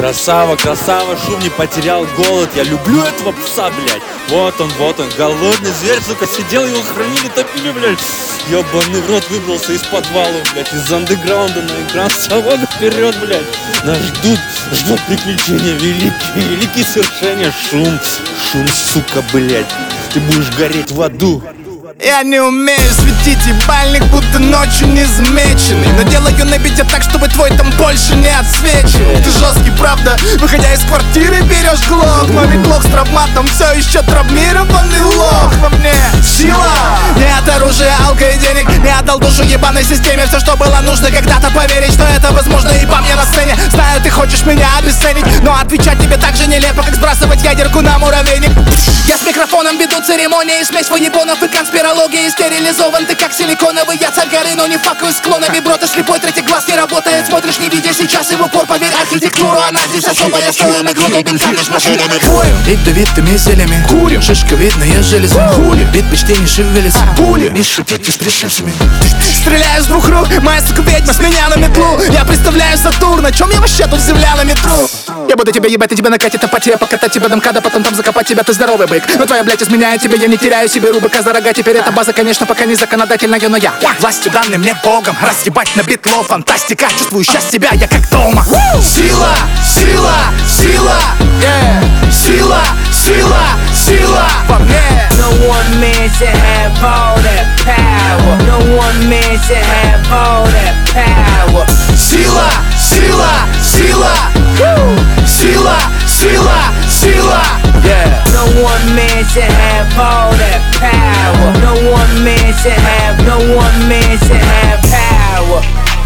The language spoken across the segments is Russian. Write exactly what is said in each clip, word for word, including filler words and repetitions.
Красава, красава, шум, не потерял голод. Я люблю этого пса, блядь. Вот он, вот он, голодный зверь, сука, сидел, его хранили, топили, блядь. Ёбаный в рот, выбрался из подвала, блядь, из андеграунда на экран салона вперед, блядь. Нас ждут, ждут приключения великие, великие свершения. Шум, шум, сука, блядь. Ты будешь гореть в аду. Я не умею светить ебальник, будто ночью не замеченный, но делаю на бите так, чтобы твой там больше не отсвечивал. Ты жесткий, правда, выходя из квартиры берешь глок, но ведь лох с травматом все еще травмированный лох во мне. Сила не от оружия, алка и денег, не отдал душу ебаной системе. Все, что было нужно когда-то поверить, что это возможно и по мне на сцене. Знаю, ты хочешь меня обесценить, но отвечать тебе так же нелепо, как сбрасывать ядерку на муравейник. Я с микрофоном веду церемонии, смесь воебонов и конспирологии. Стерилизован ты как силиконовый, я царь горы, но не факую с клонами. Бро, ты слепой, третий глаз не работает, смотришь не видя сейчас и в упор. Поверь, архитектуру, она здесь особая, стоимый глубокий бензин с машинами. Курим ядовитыми зельями, курим, шишка видная железа, хули, бит почти не шевелится, пули, не шутите с пришедшими. Стреляю с двух рук, моя сука ведьма с меня на метлу. Я представляю Сатурн, на чем я вообще тут земля на метру? Я буду тебя ебать, и тебя накатит апатия, покатать тебя до МКАДа, потом там закопать тебя, ты здоровый бык. Но твоя блядь изменяет тебя, я не теряю себе рубака за рога. Теперь эта база, конечно, пока не законодательная, но я властью данной мне богом, разъебать на битло, фантастика. Чувствую сейчас себя, я как дома. Сила, сила, сила, yeah. Сила, сила, сила во мне. No one man should have all that power. No one man should have all that power. Сила, сила, сила, сила, сила, сила, yeah. No one man should have all that power. No one man should have, no one man should have power.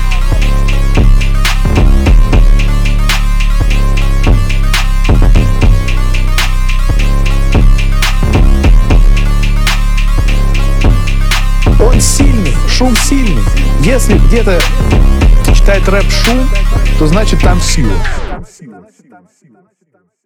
Он сильный, шум сильный. Если где-то читает рэп шум, то значит там сила.